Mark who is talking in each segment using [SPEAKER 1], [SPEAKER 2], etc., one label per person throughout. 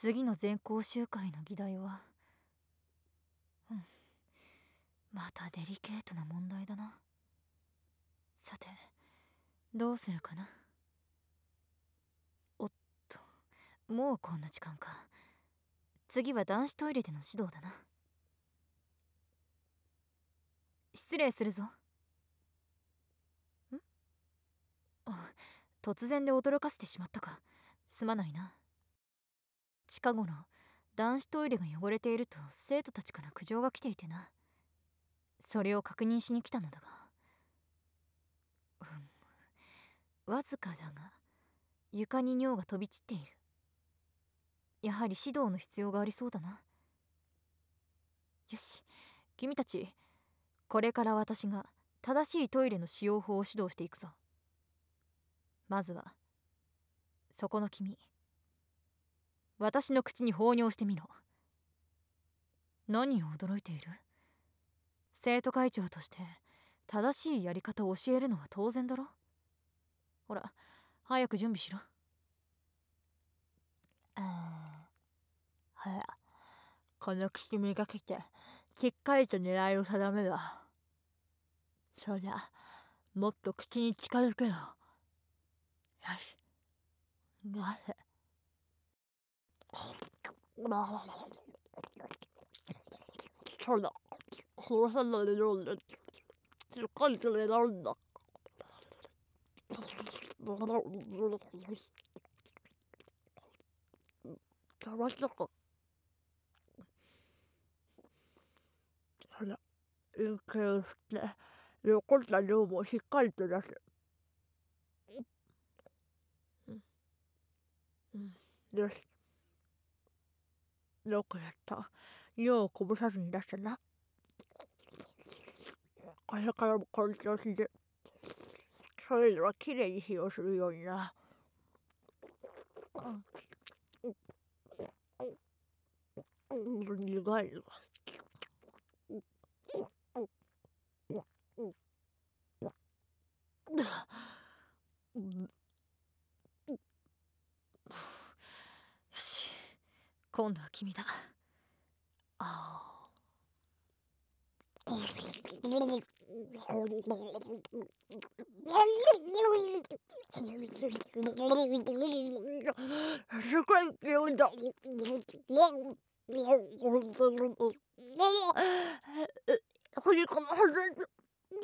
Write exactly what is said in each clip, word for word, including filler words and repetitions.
[SPEAKER 1] 次の全校集会の議題は、うん、またデリケートな問題だな。さて、どうするかな。おっと、もうこんな時間か。次は男子トイレでの指導だな。失礼するぞ。んあ、突然で驚かせてしまったか。すまないな。近頃男子トイレが汚れていると生徒たちから苦情が来ていてな。それを確認しに来たのだが、うん、わずかだが床に尿が飛び散っている。やはり指導の必要がありそうだな。よし、君たち、これから私が正しいトイレの使用法を指導していくぞ。まずはそこの君、私の口に放尿してみろ。何を驚いている？生徒会長として正しいやり方を教えるのは当然だろ。ほら、早く準備しろ。ああ、ほら、この口めがけてしっかりと狙いを定めろ。そりゃ、もっと口に近づけろ。よし、なぜそうだ、殺さないようにしっかりと狙うんだ。騙したか。ほら、円形を振って残った量もしっかりと出す。うんうん、よし、よくやった。尿をこぼさずに出したな。これからもこの調子でトイレはきれいに使用するようにな。苦いの。よし、今度は君だ。ああ。すごい勢いだ。振り込まれる。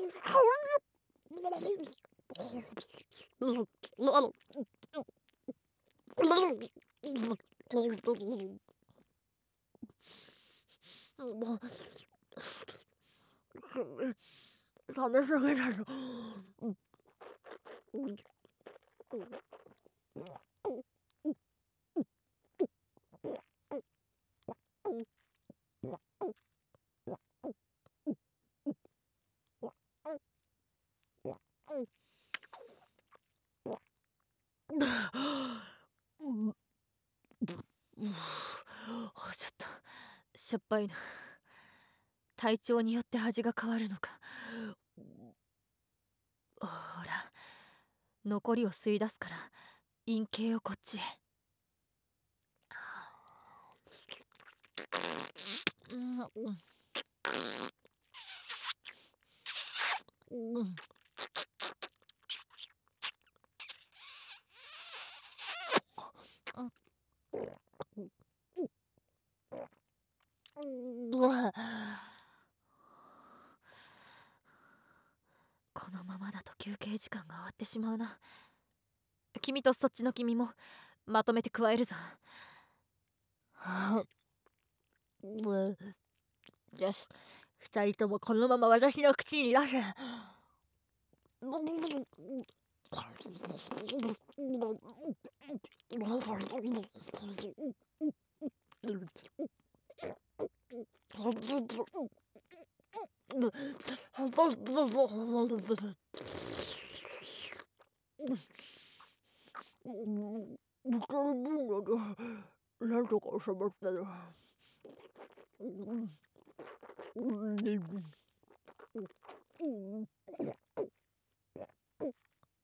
[SPEAKER 1] 食べ過ぎだぞ。ちょっとしょっぱいな。体調によって味が変わるのか。ほら、残りを吸い出すから陰茎をこっちへ。うんうんうん。このままだと休憩時間が終わってしまうな。君とそっちの君もまとめて加えるぞ。よし、二人ともこのまま私の口に出せ。僕の分までなんとか収まったよ。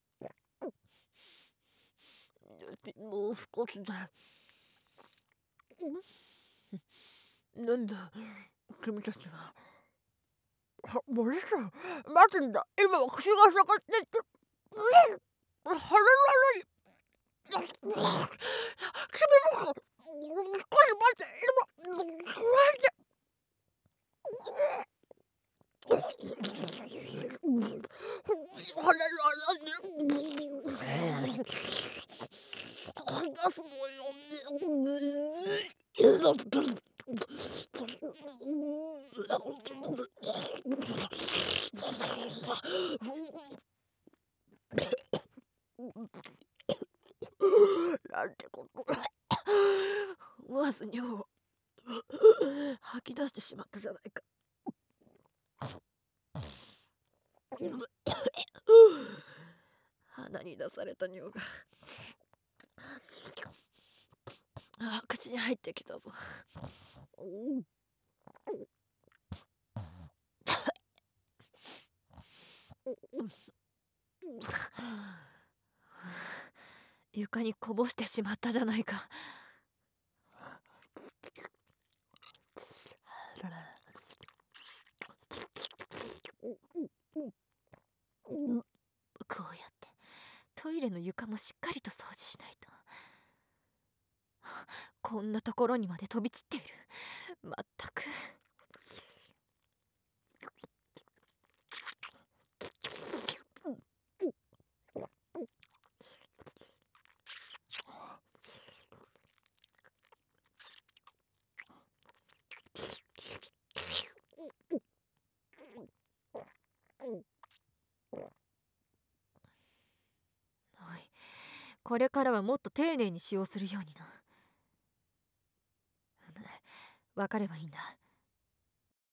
[SPEAKER 1] もう少しだ。
[SPEAKER 2] なんだ君たちは。森さん、待つんだ。今は口が下がってって鼻の穴に君も少し待って今こうやって鼻の穴に出すのよ。なんてことだ。思わず尿を吐き出してしまったじゃないか。鼻に出された尿があ口に入ってきたぞ。床にこぼしてしまったじゃないか。こうやってトイレの床もしっかりと掃除しないと。こんなところにまで飛び散っている。まったく。おい、これからはもっと丁寧に使用するようにな。うむ、わかればいいんだ。